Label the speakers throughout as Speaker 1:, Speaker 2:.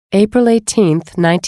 Speaker 1: April 18,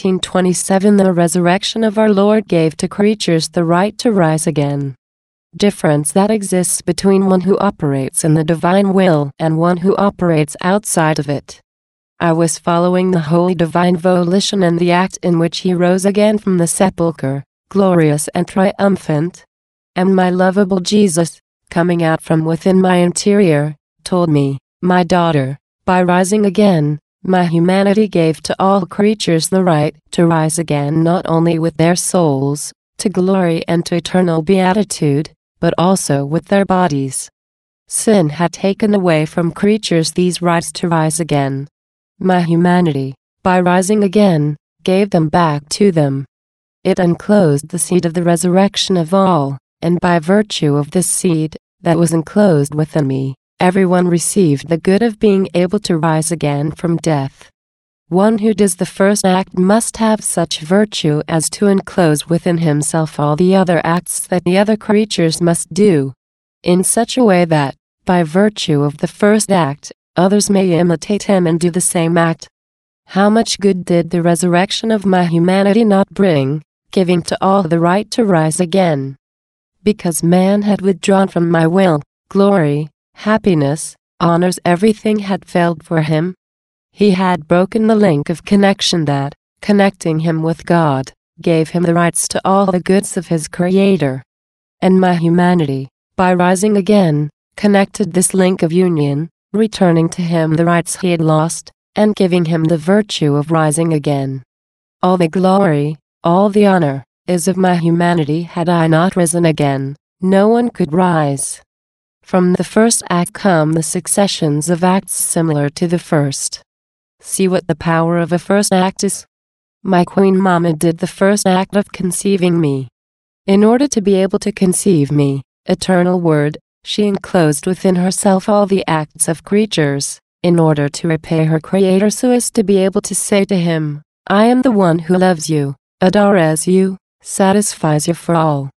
Speaker 1: 1927. The resurrection of our Lord gave to creatures the right to rise again. Difference that exists between one who operates in the divine will and one who operates outside of it. I was following the holy divine volition and the act in which he rose again from the sepulchre, glorious and triumphant. And my lovable Jesus, coming out from within my interior, told me, "My daughter, by rising again, my humanity gave to all creatures the right to rise again, not only with their souls, to glory and to eternal beatitude, but also with their bodies." Sin had taken away from creatures these rights to rise again. My humanity, by rising again, gave them back to them. It enclosed the seed of the resurrection of all, and by virtue of this seed, that was enclosed within me, everyone received the good of being able to rise again from death. One who does the first act must have such virtue as to enclose within himself all the other acts that the other creatures must do, in such a way that, by virtue of the first act, others may imitate him and do the same act. How much good did the resurrection of my humanity not bring, giving to all the right to rise again? Because man had withdrawn from my will, glory, happiness, honors, everything had failed for him. He had broken the link of connection that, connecting him with God, gave him the rights to all the goods of his Creator. And my humanity, by rising again, connected this link of union, returning to him the rights he had lost, and giving him the virtue of rising again. All the glory, all the honor, is of my humanity. Had I not risen again, no one could rise. From the first act come the successions of acts similar to the first. See what the power of a first act is. My Queen Mama did the first act of conceiving me. In order to be able to conceive me, eternal Word, she enclosed within herself all the acts of creatures, in order to repay her Creator so as to be able to say to him, "I am the one who loves you, adores you, satisfies you for all."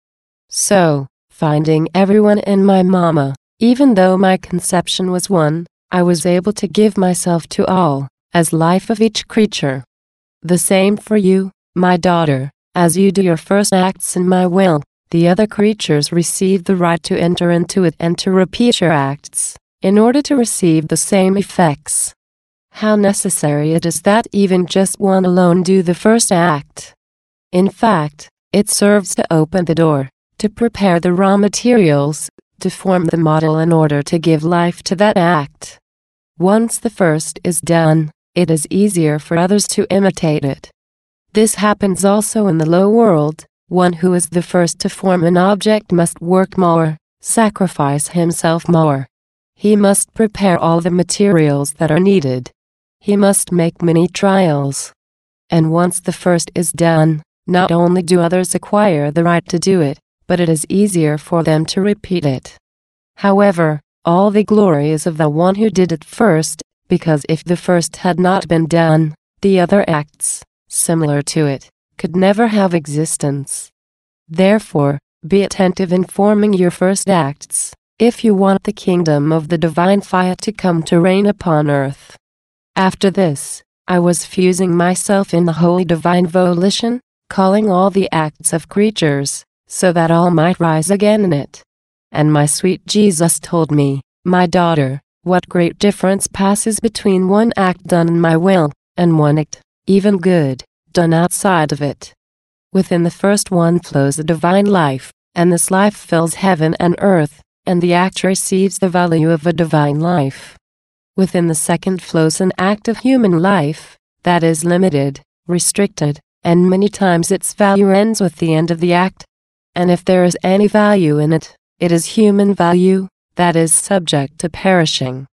Speaker 1: So, finding everyone in my mama, even though my conception was one, I was able to give myself to all, as life of each creature. The same for you, my daughter, as you do your first acts in my will, the other creatures receive the right to enter into it and to repeat your acts, in order to receive the same effects. How necessary it is that even just one alone do the first act. In fact, it serves to open the door, to prepare the raw materials, to form the model in order to give life to that act. Once the first is done, it is easier for others to imitate it. This happens also in the low world. One who is the first to form an object must work more, sacrifice himself more. He must prepare all the materials that are needed. He must make many trials. And once the first is done, not only do others acquire the right to do it, but it is easier for them to repeat it. However, all the glory is of the one who did it first, because if the first had not been done, the other acts, similar to it, could never have existence. Therefore, be attentive in forming your first acts, if you want the kingdom of the divine fire to come to reign upon earth. After this, I was fusing myself in the holy divine volition, calling all the acts of creatures, so that all might rise again in it. And my sweet Jesus told me, "My daughter, what great difference passes between one act done in my will, and one act, even good, done outside of it. Within the first one flows the divine life, and this life fills heaven and earth, and the act receives the value of a divine life. Within the second flows an act of human life, that is limited, restricted, and many times its value ends with the end of the act. And if there is any value in it, it is human value, that is subject to perishing.